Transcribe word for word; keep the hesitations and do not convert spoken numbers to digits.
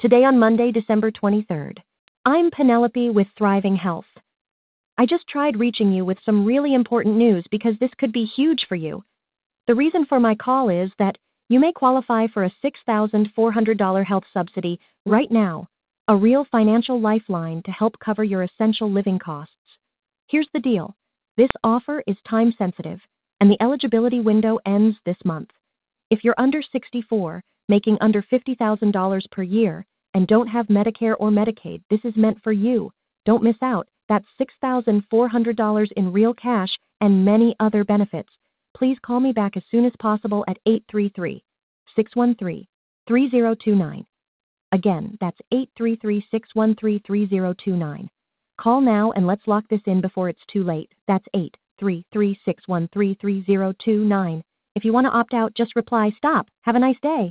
Today on Monday, December twenty-third. I'm Penelope with Thriving Health. I just tried reaching you with some really important news because this could be huge for you. The reason for my call is that you may qualify for a six thousand four hundred dollars health subsidy right now, a real financial lifeline to help cover your essential living costs. Here's the deal. This offer is time sensitive, and the eligibility window ends this month. If you're under sixty-four, making under fifty thousand dollars per year, and don't have Medicare or Medicaid, this is meant for you. Don't miss out. That's six thousand four hundred dollars in real cash and many other benefits. Please call me back as soon as possible at eight three three, six one three, three zero two nine. Again, that's eight three three, six one three, three zero two nine. Call now and let's lock this in before it's too late. That's eight three three, six one three, three zero two nine. If you want to opt out, just reply, "Stop. Have a nice day."